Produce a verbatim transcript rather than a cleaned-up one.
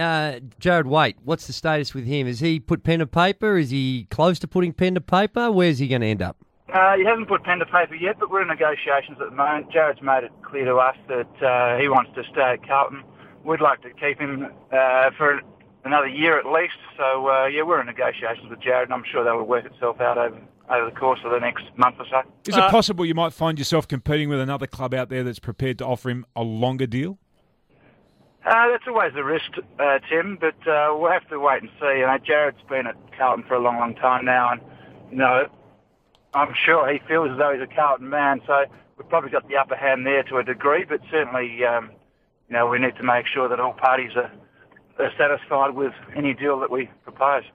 uh, Jared Waite, what's the status with him? Has he put pen to paper? Is he close to putting pen to paper? Where's he going to end up? Uh, he hasn't put pen to paper yet, but we're in negotiations at the moment. Jared's made it clear to us that uh, he wants to stay at Carlton. We'd like to keep him uh, for another year at least. So, uh, yeah, we're in negotiations with Jared, and I'm sure that will work itself out over, over the course of the next month or so. Is it possible you might find yourself competing with another club out there that's prepared to offer him a longer deal? Uh, that's always the risk, uh, Tim, but uh, we'll have to wait and see. You know, Jared's been at Carlton for a long, long time now, and, you know, I'm sure he feels as though he's a Carlton man, so we've probably got the upper hand there to a degree, but certainly, um, you know, we need to make sure that all parties are, are satisfied with any deal that we propose.